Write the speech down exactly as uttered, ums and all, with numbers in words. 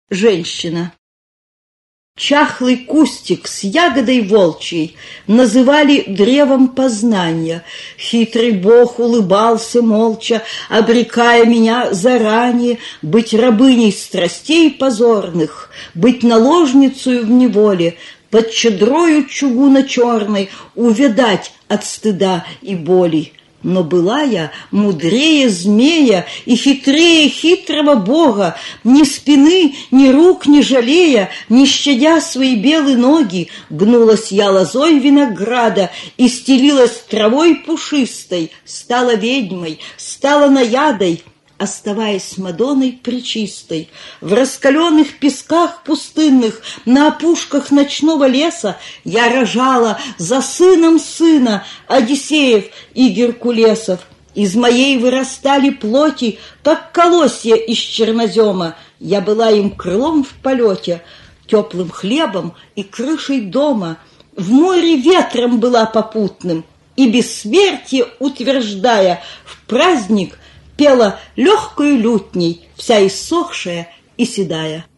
Женщина. Чахлый кустик с ягодой волчьей называли древом познания. Хитрый бог улыбался молча, обрекая меня заранее быть рабыней страстей позорных, быть наложницею в неволе, под чадрою чугуна черной увядать от стыда и боли. Но была я мудрее змея и хитрее хитрого бога, ни спины, ни рук не жалея, не щадя свои белые ноги, гнулась я лозой винограда и стелилась травой пушистой, стала ведьмой, стала наядой, оставаясь Мадонной пречистой. В раскаленных песках пустынных, на опушках ночного леса я рожала за сыном сына Одиссеев и Геркулесов. Из моей вырастали плоти, как колосья из чернозема. Я была им крылом в полете, теплым хлебом и крышей дома. В море ветром была попутным, и бессмертие утверждая, в праздник пела легкою лютней, вся иссохшая и седая.